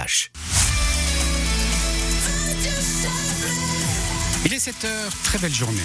H. Il est 7h, très belle journée.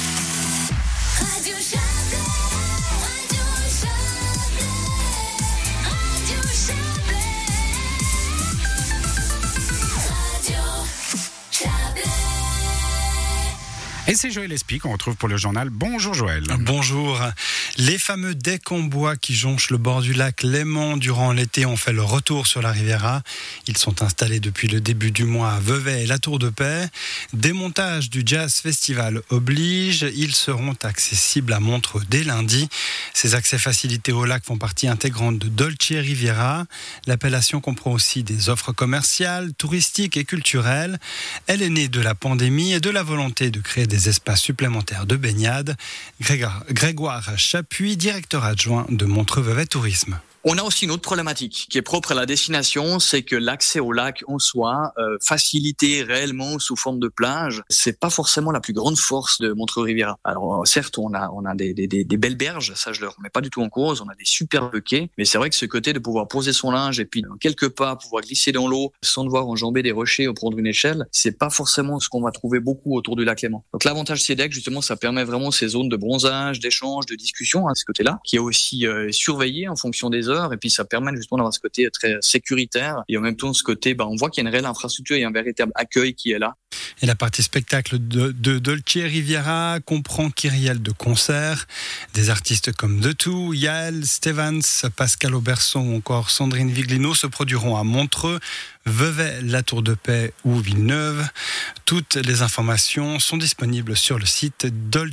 Et c'est Joël Espy qu'on retrouve pour le journal. Bonjour Joël. Bonjour. Les fameux decks en bois qui jonchent le bord du lac Léman durant l'été ont fait le retour sur la Riviera. Ils sont installés depuis le début du mois à Vevey et la Tour de Paix. Démontage du Jazz Festival oblige. Ils seront accessibles à Montreux dès lundi. Ces accès facilités au lac font partie intégrante de Dolce Riviera. L'appellation comprend aussi des offres commerciales, touristiques et culturelles. Elle est née de la pandémie et de la volonté de créer des espaces supplémentaires de baignade. Grégoire Chapuis, directeur adjoint de Montreux-Vevey Tourisme. On a aussi une autre problématique qui est propre à la destination, c'est que l'accès au lac en soi, facilité réellement sous forme de plage, c'est pas forcément la plus grande force de Montreux-Riviera. Alors certes, on a des belles berges, ça je le remets pas du tout en cause, on a des superbes quais, mais c'est vrai que ce côté de pouvoir poser son linge et puis quelque part pouvoir glisser dans l'eau sans devoir enjamber des rochers ou prendre une échelle, c'est pas forcément ce qu'on va trouver beaucoup autour du lac Léman. Donc l'avantage de ces decks, justement, ça permet vraiment ces zones de bronzage, d'échange, de discussion à ce côté-là, qui est aussi surveillé en fonction des heures. Et puis ça permet justement d'avoir ce côté très sécuritaire et en même temps ce côté, on voit qu'il y a une réelle infrastructure et un véritable accueil qui est là. Et la partie spectacle de Dolce Riviera comprend kyrielle de concerts. Des artistes comme The Two, Yael Stevens, Pascal Auberson ou encore Sandrine Viglino se produiront à Montreux, Vevey, la Tour de Paix ou Villeneuve. Toutes les informations sont disponibles sur le site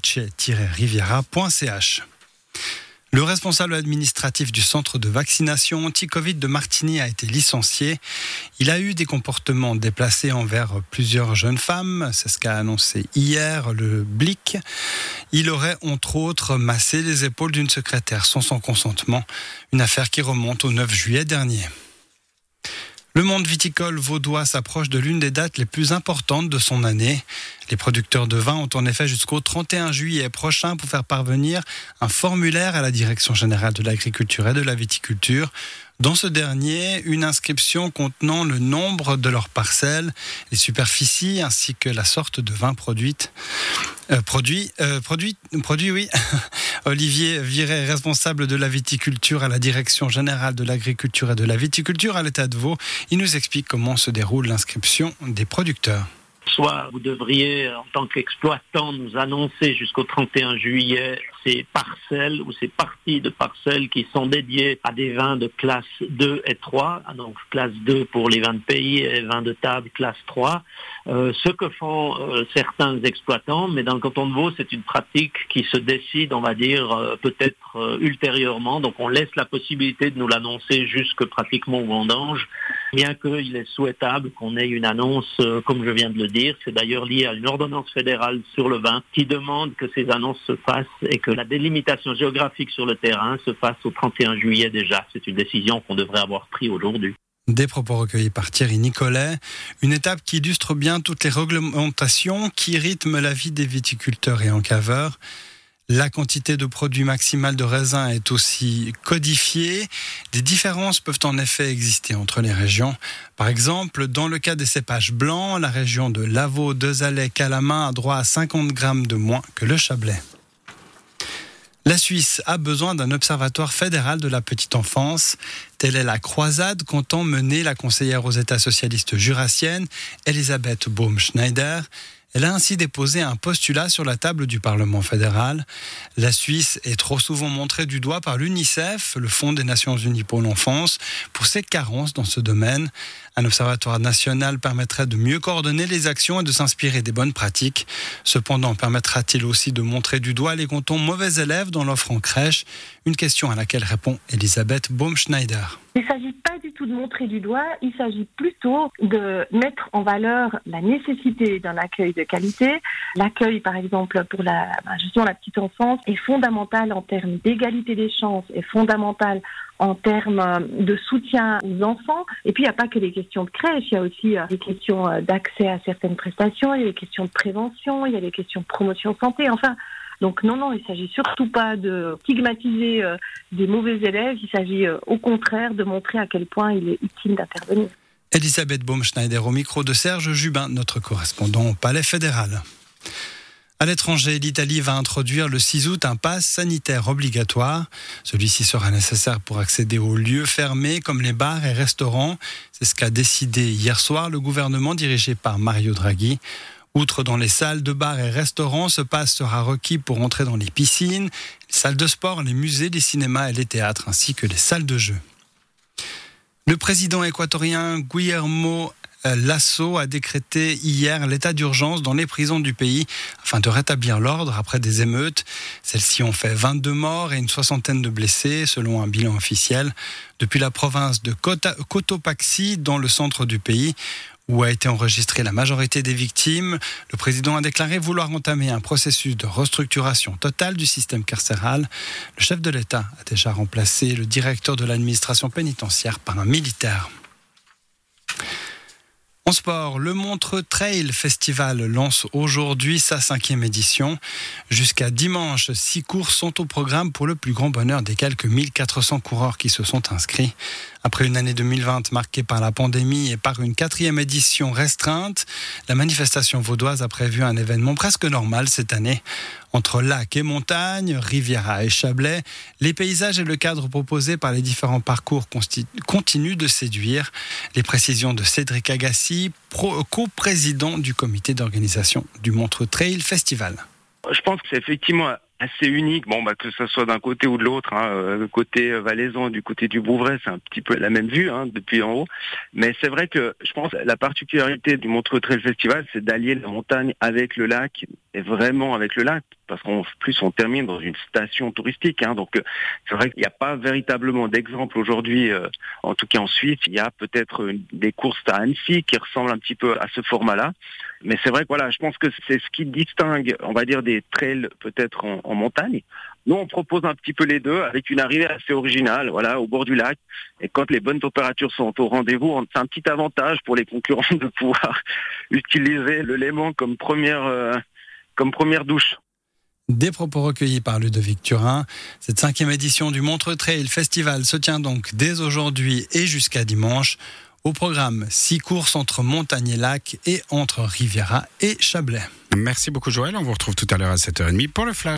dolce-riviera.ch. Le responsable administratif du centre de vaccination anti-Covid de Martigny a été licencié. Il a eu des comportements déplacés envers plusieurs jeunes femmes. C'est ce qu'a annoncé hier le Blick. Il aurait entre autres massé les épaules d'une secrétaire sans son consentement. Une affaire qui remonte au 9 juillet dernier. Le monde viticole vaudois s'approche de l'une des dates les plus importantes de son année. Les producteurs de vin ont en effet jusqu'au 31 juillet prochain pour faire parvenir un formulaire à la Direction générale de l'agriculture et de la viticulture. Dans ce dernier, une inscription contenant le nombre de leurs parcelles, les superficies ainsi que la sorte de vin produit. Oui. Olivier Viret, responsable de la viticulture à la Direction générale de l'agriculture et de la viticulture à l'État de Vaud, il nous explique comment se déroule l'inscription des producteurs. Soit vous devriez, en tant qu'exploitant, nous annoncer jusqu'au 31 juillet ces parcelles ou ces parties de parcelles qui sont dédiées à des vins de classe 2 et 3, donc classe 2 pour les vins de pays et vins de table classe 3. Ce que font certains exploitants, mais dans le canton de Vaud, c'est une pratique qui se décide, on va dire, peut-être ultérieurement. Donc on laisse la possibilité de nous l'annoncer jusque pratiquement au vendange, bien qu'il est souhaitable qu'on ait une annonce, comme je viens de le dire. C'est d'ailleurs lié à une ordonnance fédérale sur le vin qui demande que ces annonces se fassent et que la délimitation géographique sur le terrain se fasse au 31 juillet déjà. C'est une décision qu'on devrait avoir prise aujourd'hui. Des propos recueillis par Thierry Nicolet. Une étape qui illustre bien toutes les réglementations qui rythment la vie des viticulteurs et encaveurs. La quantité de produits maximale de raisin est aussi codifiée. Des différences peuvent en effet exister entre les régions. Par exemple, dans le cas des cépages blancs, la région de Lavaux, Deux-Alais, Calamain a droit à 50 grammes de moins que le Chablais. La Suisse a besoin d'un observatoire fédéral de la petite enfance. Telle est la croisade qu'entend mener la conseillère aux États socialistes jurassiennes, Elisabeth Baum-Schneider. Elle a ainsi déposé un postulat sur la table du Parlement fédéral. La Suisse est trop souvent montrée du doigt par l'UNICEF, le Fonds des Nations Unies pour l'enfance, pour ses carences dans ce domaine. Un observatoire national permettrait de mieux coordonner les actions et de s'inspirer des bonnes pratiques. Cependant, permettra-t-il aussi de montrer du doigt les cantons mauvais élèves dans l'offre en crèche? Une question à laquelle répond Elisabeth Baum-Schneider. Il ne s'agit pas du tout de montrer du doigt, il s'agit plutôt de mettre en valeur la nécessité d'un accueil de qualité. L'accueil, par exemple, pour la petite enfance est fondamental en termes d'égalité des chances, est fondamental en termes de soutien aux enfants. Et puis, il n'y a pas que les questions de crèche, il y a aussi des questions d'accès à certaines prestations, il y a des questions de prévention, il y a des questions de promotion santé, enfin... Donc non, il ne s'agit surtout pas de stigmatiser des mauvais élèves, il s'agit au contraire de montrer à quel point il est utile d'intervenir. Elisabeth Baumschneider au micro de Serge Jubin, notre correspondant au Palais fédéral. À l'étranger, l'Italie va introduire le 6 août un pass sanitaire obligatoire. Celui-ci sera nécessaire pour accéder aux lieux fermés comme les bars et restaurants. C'est ce qu'a décidé hier soir le gouvernement dirigé par Mario Draghi. Outre dans les salles de bars et restaurants, ce pass sera requis pour entrer dans les piscines, les salles de sport, les musées, les cinémas et les théâtres, ainsi que les salles de jeux. Le président équatorien Guillermo Lasso a décrété hier l'état d'urgence dans les prisons du pays afin de rétablir l'ordre après des émeutes. Celles-ci ont fait 22 morts et une soixantaine de blessés selon un bilan officiel. Depuis la province de Cotopaxi, dans le centre du pays, où a été enregistrée la majorité des victimes, le président a déclaré vouloir entamer un processus de restructuration totale du système carcéral. Le chef de l'État a déjà remplacé le directeur de l'administration pénitentiaire par un militaire. En sport, le Montreux Trail Festival lance aujourd'hui sa 5e édition. Jusqu'à dimanche, 6 courses sont au programme pour le plus grand bonheur des quelques 1400 coureurs qui se sont inscrits. Après une année 2020 marquée par la pandémie et par une 4e édition restreinte, la manifestation vaudoise a prévu un événement presque normal cette année. Entre lacs et montagnes, Riviera et Chablais, les paysages et le cadre proposé par les différents parcours continuent de séduire. Les précisions de Cédric Agassi, co-président du comité d'organisation du Montreux Trail Festival. Je pense que c'est effectivement assez unique, que ce soit d'un côté ou de l'autre, le côté valaisan, du côté du Bouvray, c'est un petit peu la même vue depuis en haut. Mais c'est vrai que je pense que la particularité du Montreux Trail Festival, c'est d'allier la montagne avec le lac, et vraiment avec le lac, parce qu'en plus on termine dans une station touristique. Donc c'est vrai qu'il n'y a pas véritablement d'exemple aujourd'hui, en tout cas en Suisse. Il y a peut-être des courses à Annecy qui ressemblent un petit peu à ce format-là. Mais c'est vrai que je pense que c'est ce qui distingue, on va dire, des trails peut-être en montagne. Nous, on propose un petit peu les deux avec une arrivée assez originale, au bord du lac. Et quand les bonnes températures sont au rendez-vous, c'est un petit avantage pour les concurrents de pouvoir utiliser le Léman comme première douche. Des propos recueillis par Ludovic Turin. Cette 5e édition du Montreux Trail Festival se tient donc dès aujourd'hui et jusqu'à dimanche. Au programme, 6 courses entre montagne et lac et entre Riviera et Chablais. Merci beaucoup Joël, on vous retrouve tout à l'heure à 7h30 pour le Flash.